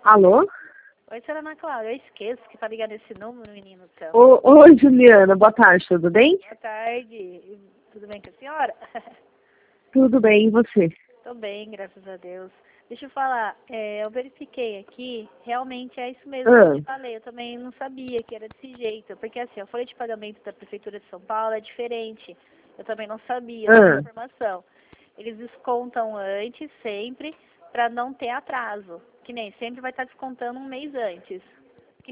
Alô? Oi, senhora Ana Clara, eu esqueço que tá ligado esse número, menino do céu. Oi, Juliana, boa tarde, tudo bem? Boa tarde, tudo bem com a senhora? Tudo bem, e você? Tô bem, graças a Deus. Deixa eu falar, eu verifiquei aqui, realmente é isso mesmo que eu te falei, eu também não sabia que era desse jeito, porque assim, a folha de pagamento da Prefeitura de São Paulo é diferente, eu também não sabia dessa informação. Eles descontam antes, sempre, para não ter atraso, que nem sempre vai estar descontando um mês antes.